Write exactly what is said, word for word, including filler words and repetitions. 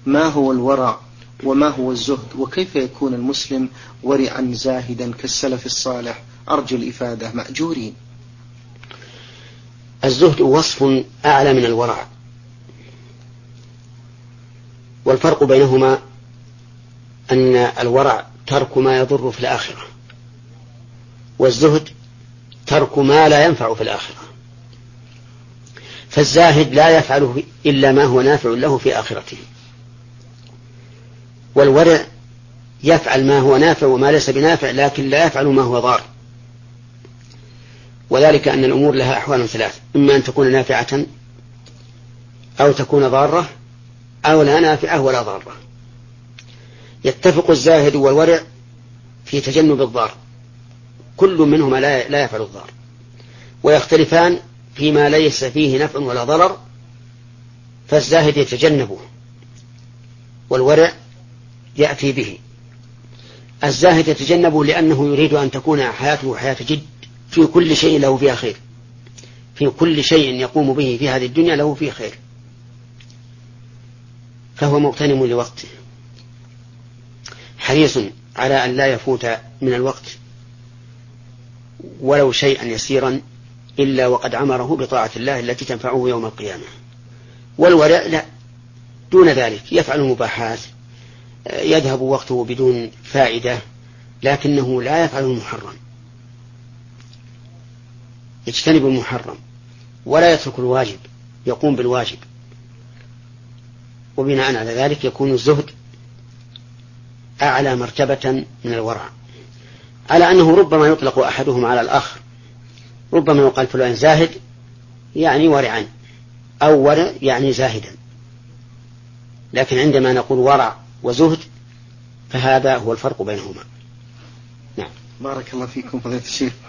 ما هو الورع وما هو الزهد، وكيف يكون المسلم ورعا زاهدا كالسلف الصالح؟ أرجو الإفادة مأجورين. الزهد وصف أعلى من الورع، والفرق بينهما أن الورع ترك ما يضر في الآخرة، والزهد ترك ما لا ينفع في الآخرة. فالزاهد لا يفعل إلا ما هو نافع له في آخرته، والورع يفعل ما هو نافع وما ليس بنافع، لكن لا يفعل ما هو ضار. وذلك أن الأمور لها أحوال ثلاث: إما أن تكون نافعة أو تكون ضارة أو لا نافعة ولا ضارة. يتفق الزاهد والورع في تجنب الضار، كل منهما لا يفعل الضار، ويختلفان فيما ليس فيه نفع ولا ضرر، فالزاهد يتجنبه والورع يأتي به. الزاهد يتجنبه لأنه يريد أن تكون حياته حياة جد، في كل شيء له فيها خير، في كل شيء يقوم به في هذه الدنيا له فيه خير، فهو مغتنم لوقته، حريص على أن لا يفوت من الوقت ولو شيئا يسيرا إلا وقد عمره بطاعة الله التي تنفعه يوم القيامة. والورع لا، دون ذلك يفعل المباحات، يذهب وقته بدون فائدة، لكنه لا يفعل المحرم، يجتنب المحرم ولا يترك الواجب، يقوم بالواجب. وبناء على ذلك يكون الزهد أعلى مرتبة من الورع، على أنه ربما يطلق أحدهما على الآخر، ربما يقال فلان زاهد يعني ورعا، أو ورع يعني زاهدا، لكن عندما نقول ورع وزهد فهذا هو الفرق بينهما. نعم. بارك الله فيكم فضيلة الشيخ.